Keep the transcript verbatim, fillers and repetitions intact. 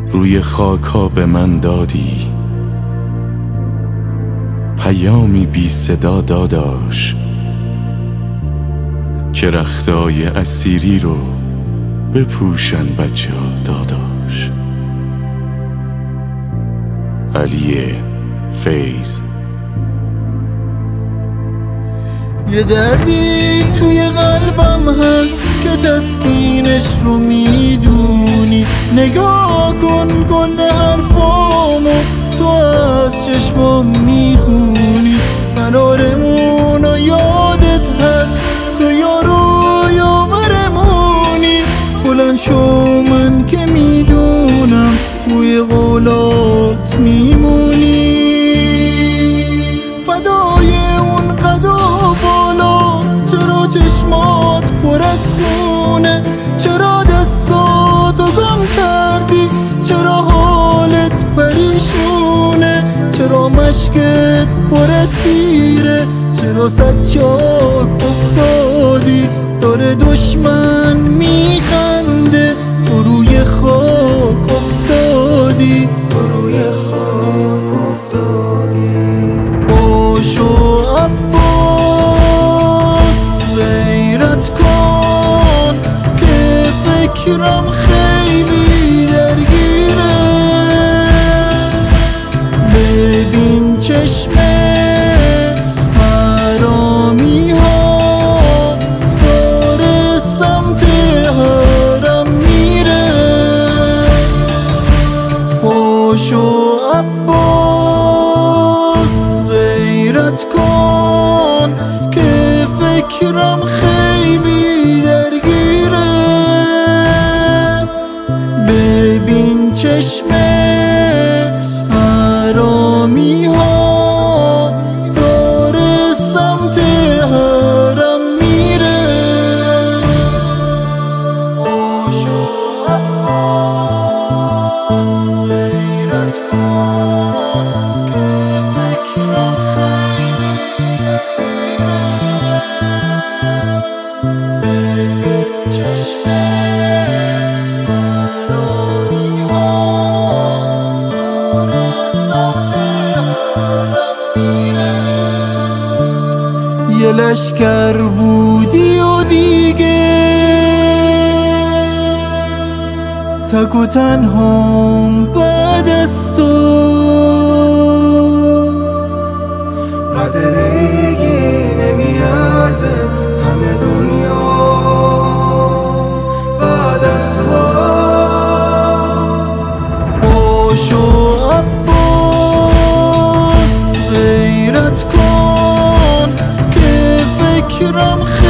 روی خاکا به من دادی، پیامی بی صدا داداش که رختای اسیری رو بپوشن بچه ها داداش. علی فیض. یه دردی توی قلبم هست که تسکینش رو میدونی، نگاه کن کل حرفامو تو از چشمام میخونی، قرارمونو یادت هست تو یارو یاورمونی، بلند شو من که میدونم روی قولات میمونی، فدای اون قد و بالا چرا چشمات پر از خونه، چرا دستاتو گم کردی، چرا حالت پریشونه، چرا مشکت پر از تیره، چرا سچاک افتادی داره دشمن میخنده، تو روی خاک افتادی، تو روی خاک افتادی. باشو عباس غیرت کن که فکرم خیلی درگیره، ببین چشم حرامی ها داره سمت حرم میره. باشو عباس غیرت کن که فکرم خیلی درگیره، ببین چشم حرامی ها داره سمت حرم میره. باشو عباس غیرت کن که فکرم خیلی درگیره، ببین چشم حرامی ها داره سمت حرم میره. یه لشکر بودی و دیگه تک و تنهام بعد از تو، قدری نمیارزه همه دنیا بعد از تو. باشو عباس غیرت کن که فکرم خیلی